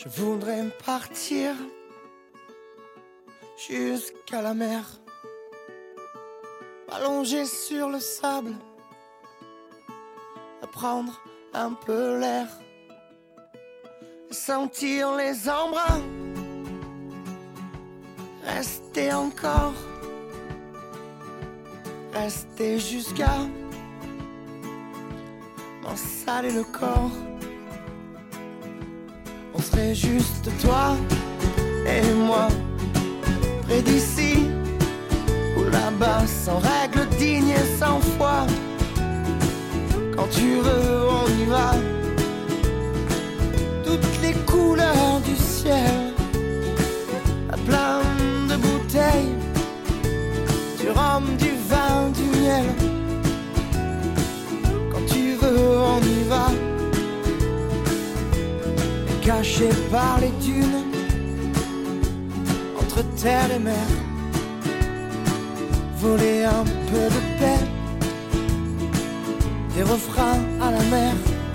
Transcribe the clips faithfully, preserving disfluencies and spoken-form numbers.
Je voudrais partir jusqu'à la mer, m'allonger sur le sable, prendre un peu l'air, sentir les embruns, rester encore, rester jusqu'à m'en saler le corps. On serait juste toi et moi, près d'ici ou là-bas, sans règles dignes et sans foi. Quand tu veux, on y va. Toutes les couleurs du ciel, à plein de bouteilles, du rhum, du vin, du miel. Quand tu veux, on y va. Caché par les dunes, entre terre et mer, voler un peu de paix, des refrains à la mer.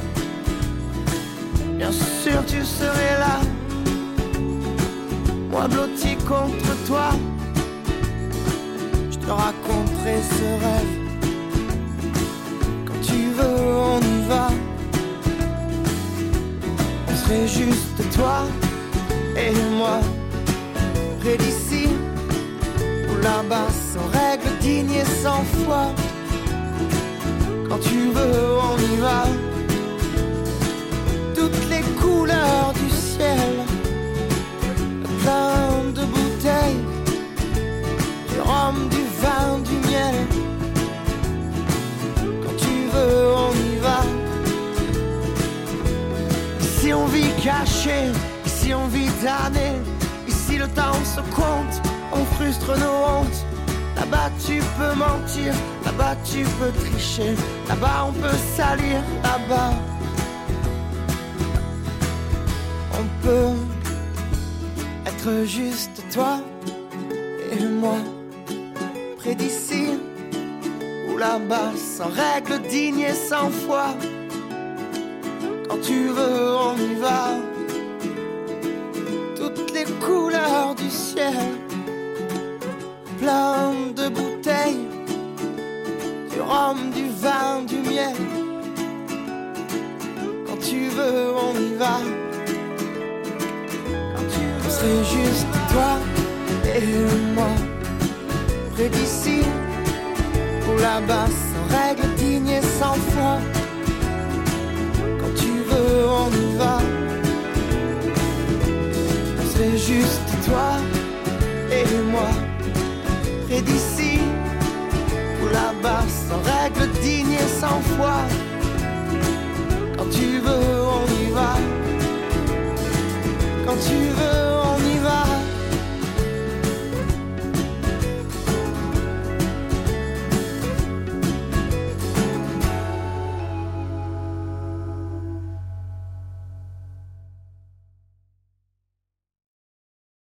Bien sûr tu serais là, moi blotti contre toi. Je te raconterai ce rêve. Quand tu veux, on y va. On serait juste toi et moi, près d'ici ou là-bas, sans règles dignes et sans foi. Quand tu veux, on y va. Toutes les couleurs du ciel, plein de bouteilles, du rhum, du vin, du miel. Quand tu veux, on y va. Ici on vit caché, ici on vit damné. Ici le temps se compte, on frustre nos hontes. Là-bas tu peux mentir, là-bas tu peux tricher, là-bas on peut salir, là-bas on peut être juste toi et moi, près d'ici ou là-bas, sans règles dignes et sans foi. Quand tu veux, on y va. Toutes les couleurs du ciel, plein de bouteilles, du rhum, du vin, du miel. Quand tu veux, on y va. Quand tu veux, on serait juste toi et moi, près d'ici ou là-bas, sans règles dignes et sans foi. Quand tu veux, on y va. On serait juste toi et moi, près d'ici ou là-bas, sans règles dignes et sans foi. Quand tu veux, on y va. Quand tu veux.